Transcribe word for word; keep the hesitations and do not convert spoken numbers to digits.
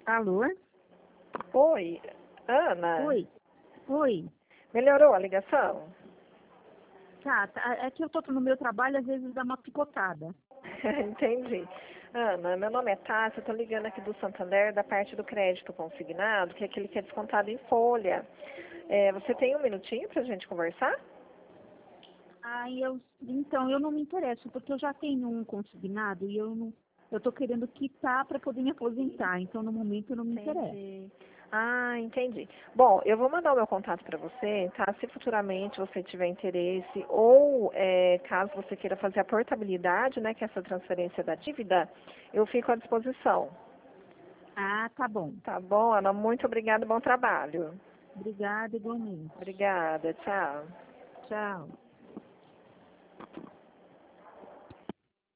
Alô? Oi, Ana, Oi. Oi. melhorou a ligação? Tá, tá, é que eu tô no meu trabalho, às vezes dá uma picotada. Entendi. Ana, meu nome é Tássia, eu tô ligando aqui do Santander, da parte do crédito consignado, que é aquele que é descontado em folha. É, você tem um minutinho pra gente conversar? Aí eu, então, eu não me interesso, porque eu já tenho um consignado e eu não, eu tô querendo quitar para poder me aposentar, então no momento eu não me interesso. Entendi. Ah, entendi. Bom, eu vou mandar o meu contato para você, tá? Se futuramente você tiver interesse ou é, caso você queira fazer a portabilidade, né, que é essa transferência da dívida, eu fico à disposição. Ah, tá bom. Tá bom, Ana? Muito obrigada e bom trabalho. Obrigada, igualmente. Obrigada, tchau. Tchau.